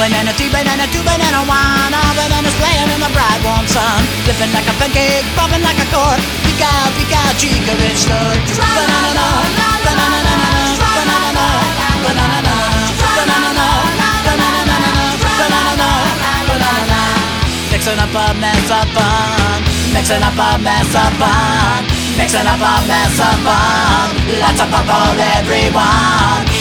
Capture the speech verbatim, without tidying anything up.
banana, three banana, two banana, one. All bananas playing in the bright warm sun, flipping like a pancake, popping like a cork. Peek out, peek out, chica rich stud. Banana, no, banana, no, banana, no, banana, no, banana, no, banana, no, banana, no, banana, no. Mixing up a mess of fun, mixing up a mess of fun, mixing up a mess of fun. Lots of fun for everyone.